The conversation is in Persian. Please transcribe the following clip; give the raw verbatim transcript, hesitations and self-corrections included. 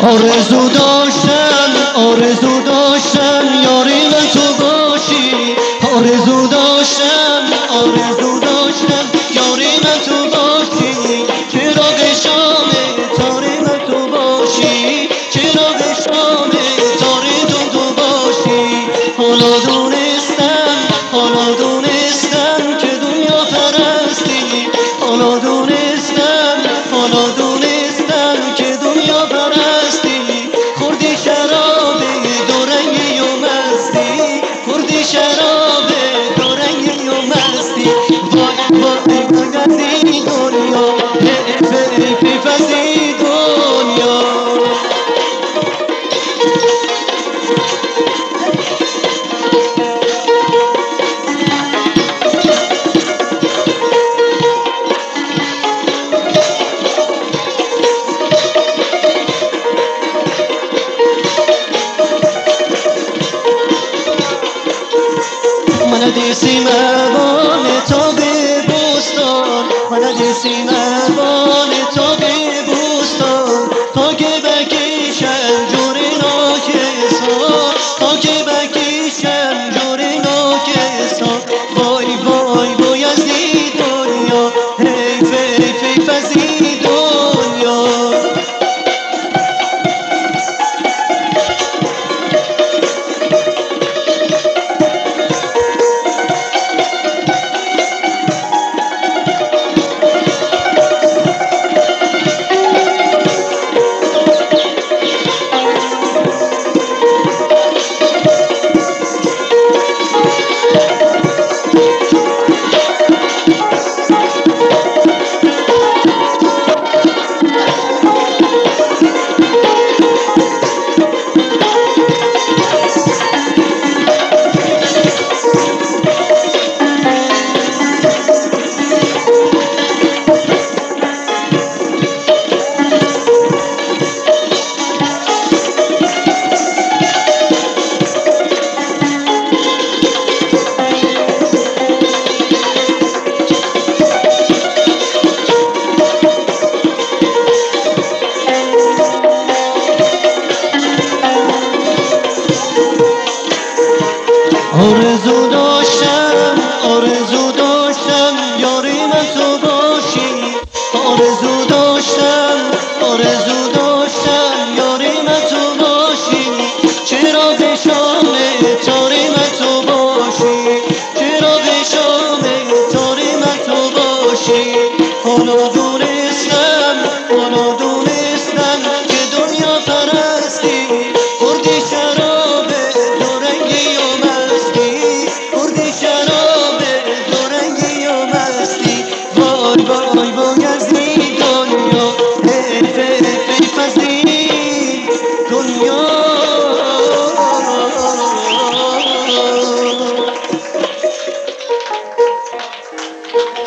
آرزو داشتم آرزو داشتم یاری من تو باشی، آرزو داشتم آرزو داشتم یاری من تو باشی، چراغ شام تاری من تو باشی، چراغ شام تاری تو تو باشی. حالا دونستم حالا دونستم که دنیا پرستی، حالا دونستم حالا دونستم که دنیا پرستی. خوردی شراب دو رنگی و مستی، خوردی شراب دو رنگی و مستی. وای وای وای از این دنیا، حیف حیف از این دنیا. من دیسی مبان تا به بستان، من دیسی مبان